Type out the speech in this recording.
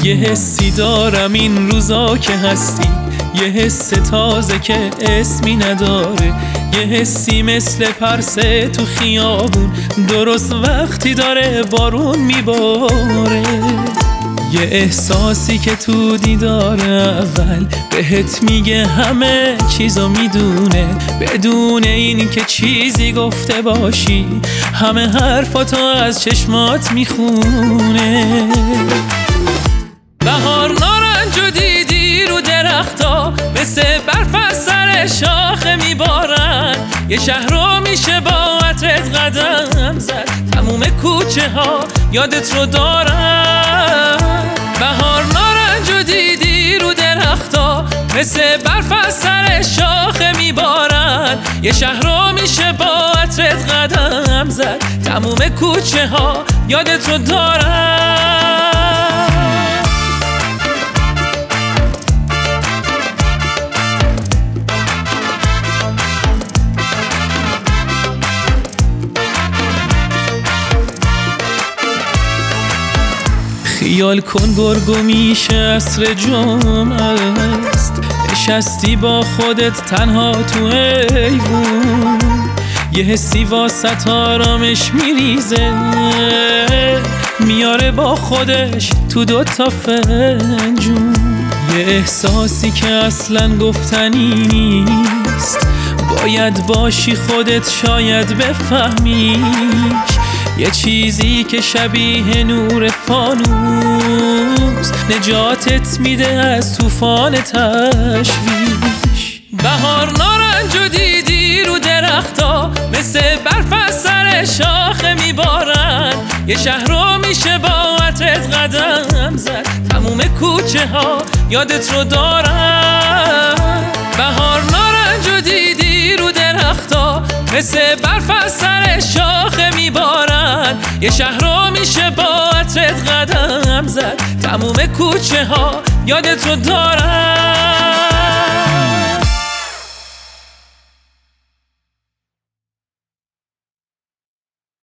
یه حسی دارم این روزا که هستی، یه حس تازه که اسمی نداره، یه حسی مثل پرسه تو خیابون درست وقتی داره بارون میباره، یه احساسی که تو دیدار اول بهت میگه همه چیزو میدونه، بدون این که چیزی گفته باشی همه حرفاتو از چشمات میخونه. بهار نارنجو دیدی رو درختا، مثل برف از سر شاخه میبارن، یه شهر رو میشه با عطرت قدم زد، تموم کوچه ها یادت رو دارن. بهار نارنجو دیدی رو درختا، مثل برف از سر شاخه میبارن، یه شهر رو میشه با عطرت قدم زد، تموم کوچه ها یادت رو دارن. خیال کن گرگو میشه عصر جمعه است، نشستی با خودت تنها تو ایوون، یه حسی واسط آرامش میریزه، میاره با خودش تو 2 تا فنجون، یه احساسی که اصلا گفتنی نیست، باید باشی خودت شاید بفهمیش، یه چیزی که شبیه نور فانوس نجاتت میده از طوفان تشویش. بهار نارنجو دیدی رو درختا، مثل برف از سر شاخه میبارن، یه شهر رو میشه با عطرت قدم زد، تموم کوچه ها یادت رو دارن. بهار نارنجو دیدی رو درختا، مثل برف از سر شاخه میبارن، یه شهر رو میشه با عطرت قدم زد، تموم کوچه ها یادت رو دارن.